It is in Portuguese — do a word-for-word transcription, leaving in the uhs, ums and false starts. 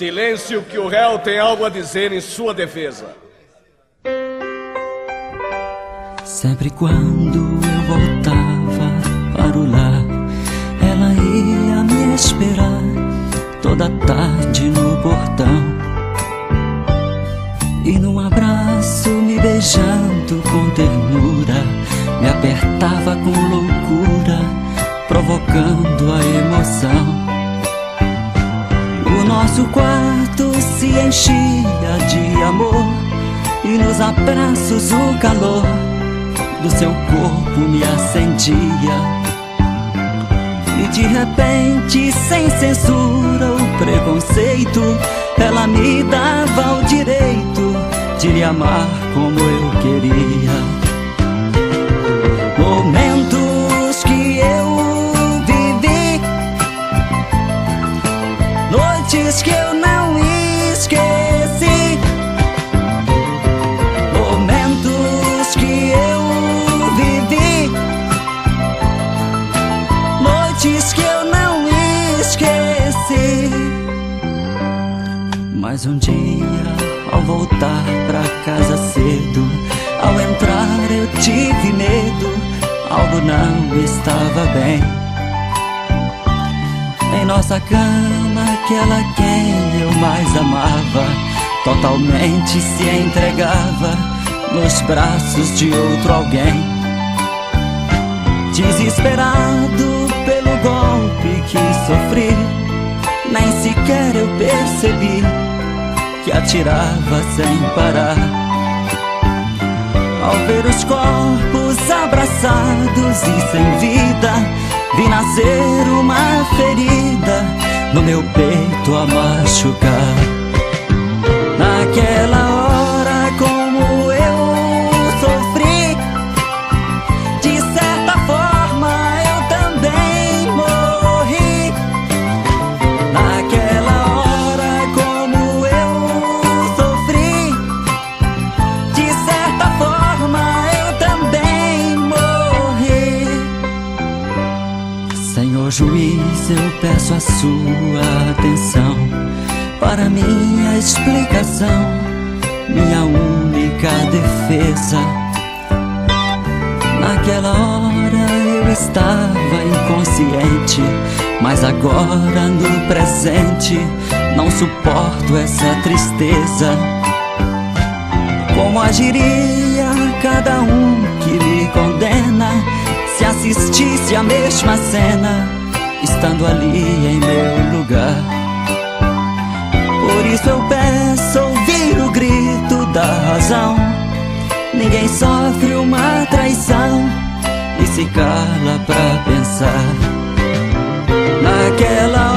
Silêncio, que o réu tem algo a dizer em sua defesa. Sempre quando eu voltava para o lar, ela ia me esperar toda tarde no portão, e num abraço me beijando com ternura, me apertava com loucura, provocando a emoção. O nosso quarto se enchia de amor, e nos abraços o calor do seu corpo me acendia. E de repente, sem censura ou preconceito, ela me dava o direito de lhe amar como eu queria. Momentos que eu vivi, noites que eu não esqueci, momentos que eu vivi, noites que eu não esqueci. Mas um dia, ao voltar pra casa cedo, ao entrar eu tive medo, algo não estava bem. Em nossa cama, aquela quem eu mais amava totalmente se entregava nos braços de outro alguém. Desesperado pelo golpe que sofri, nem sequer eu percebi que atirava sem parar. Ao ver os corpos abraçados e sem vida, vi nascer uma ferida no meu peito a machucar. Naquela hora, como eu sofri, de certa forma eu também morri. Naquela hora, como eu sofri, de certa forma eu também morri. Senhor juiz, eu peço a sua atenção para minha explicação, minha única defesa. Naquela hora eu estava inconsciente, mas agora no presente não suporto essa tristeza. Como agiria cada um que me condena se assistisse a mesma cena, estando ali em meu lugar? Por isso eu peço ouvir o grito da razão. Ninguém sofre uma traição e se cala pra pensar. Naquela